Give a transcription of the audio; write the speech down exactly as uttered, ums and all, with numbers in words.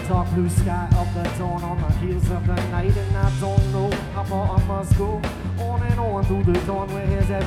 dark blue sky of the dawn on the heels of the night, and I don't know how far I must go. On and on through the dawn where here's every